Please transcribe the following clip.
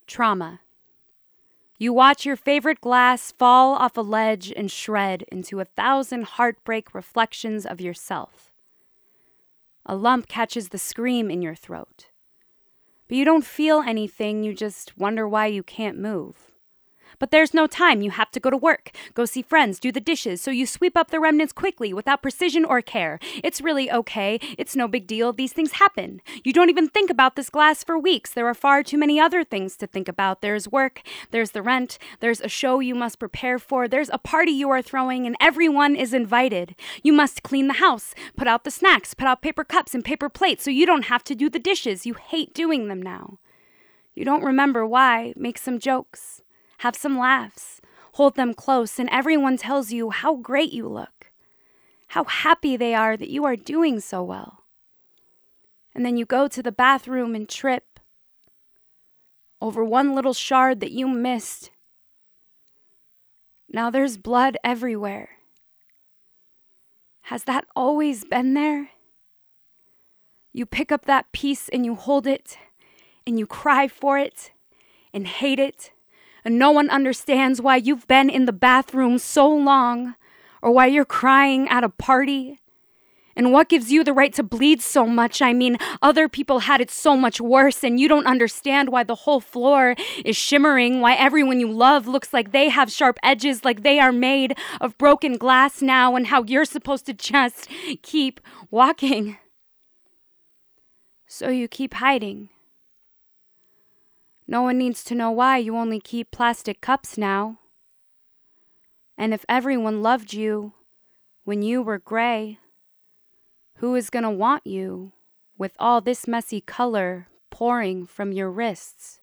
Trauma. You watch your favorite glass fall off a ledge and shred into 1,000 heartbreak reflections of yourself. A lump catches the scream in your throat. But you don't feel anything, you just wonder why you can't move. But there's no time. You have to go to work, go see friends, do the dishes, so you sweep up the remnants quickly without precision or care. It's really okay. It's no big deal. These things happen. You don't even think about this glass for weeks. There are far too many other things to think about. There's work, there's the rent, there's a show you must prepare for, there's a party you are throwing, and everyone is invited. You must clean the house, put out the snacks, put out paper cups and paper plates so you don't have to do the dishes. You hate doing them now. You don't remember why. Make some jokes. Have some laughs, hold them close, and everyone tells you how great you look, how happy they are that you are doing so well. And then you go to the bathroom and trip over one little shard that you missed. Now there's blood everywhere. Has that always been there? You pick up that piece and you hold it, and you cry for it, and hate it. And no one understands why you've been in the bathroom so long, or why you're crying at a party. And what gives you the right to bleed so much? I mean, other people had it so much worse, and you don't understand why the whole floor is shimmering, why everyone you love looks like they have sharp edges, like they are made of broken glass now, and how you're supposed to just keep walking. So you keep hiding. No one needs to know why you only keep plastic cups now. And if everyone loved you when you were gray, who is gonna want you with all this messy color pouring from your wrists?